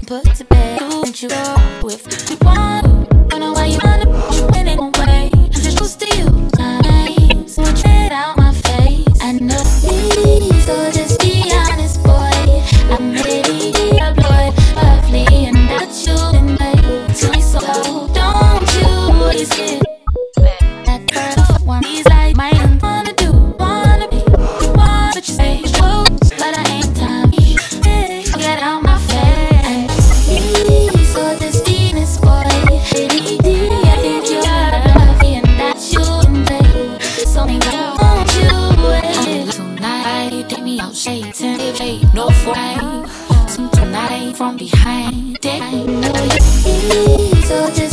put to bed. Don't you go if you want. Don't know why you wanna put you in away. I'm just used to you. Names so straight out my face. I know me, so just be honest, boy. I'm ready to deploy lovely and that you in late to me, so don't you waste it. That perfect one, he's like my wanna do, wanna be, what you say, but I ain't time. Get out my face. So this Venus boy, I think you're lovely and that you in late. So me don't you wait. Tonight, take me out, shade, no fight. Some tonight from behind, I know you. So just